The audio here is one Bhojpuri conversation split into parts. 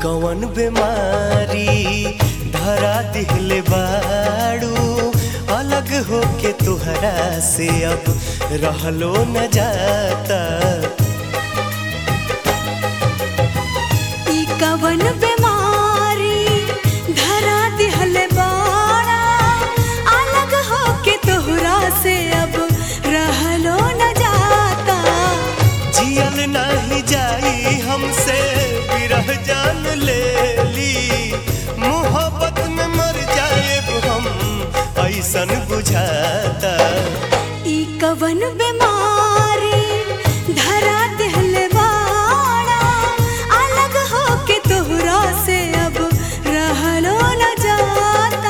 कवन बीमारी धरा दिहले बाड़ू अलग होके तुहरा से अब रहलो न जाता। ई कवन बीमारी धरा दिहले बाड़ा अलग होके तुहरा से अब रहलो न जाता। जियल नहीं जाई हमसे विरह जान ले ली मोहब्बत में मर जाएब हम ऐसन बुझाता। ई कवन बीमारी धरा दिहले बाड़ा अलग होके तुहरा से अब रहलो न जाता।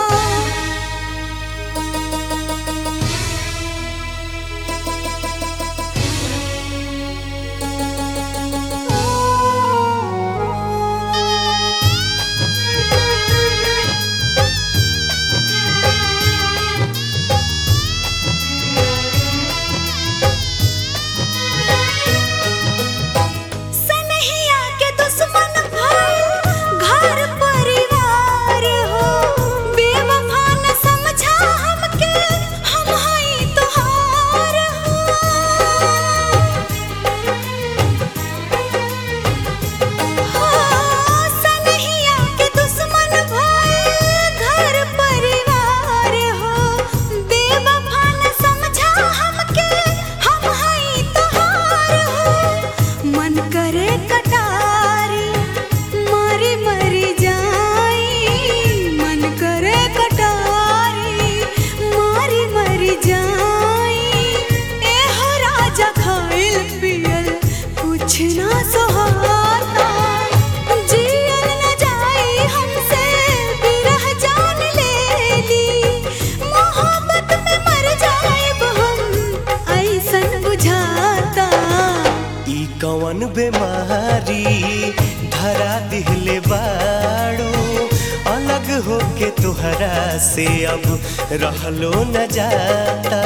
कवन बीमारी धरा दिहले बाड़ू अलग होके तुहरा से अब रहलो न जाता।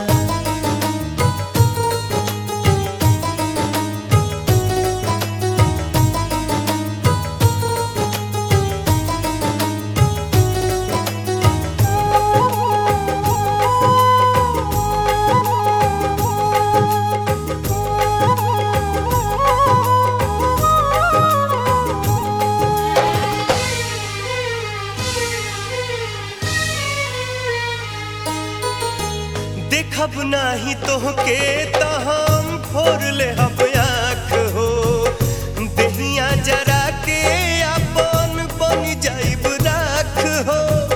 देखब नाही तोहके त हम फोड़ ले हब आँख हो देहिया जरा के अपन बन जाइब राख हो।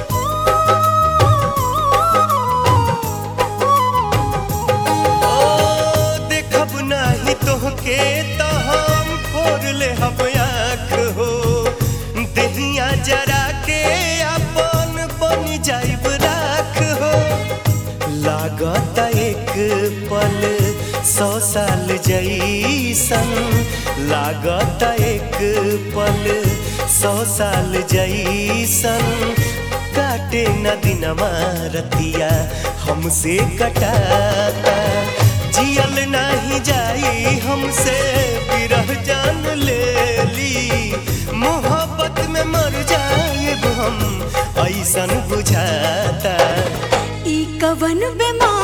देखब नाही तोहके त हम फोड़ ले हब आँख हो देहिया जरा के अपन बन जाइब राख हो। लागत एक पल 100 साल जैसन लागत एक पल 100 साल जैसन काटे न दिनमा रतिया हमसे कटाता। जियल नहीं जाई हमसे विरह जान ले ली मोहब्बत में मर जाएब हम ऐसन बुझाता। ई कवन बीमारी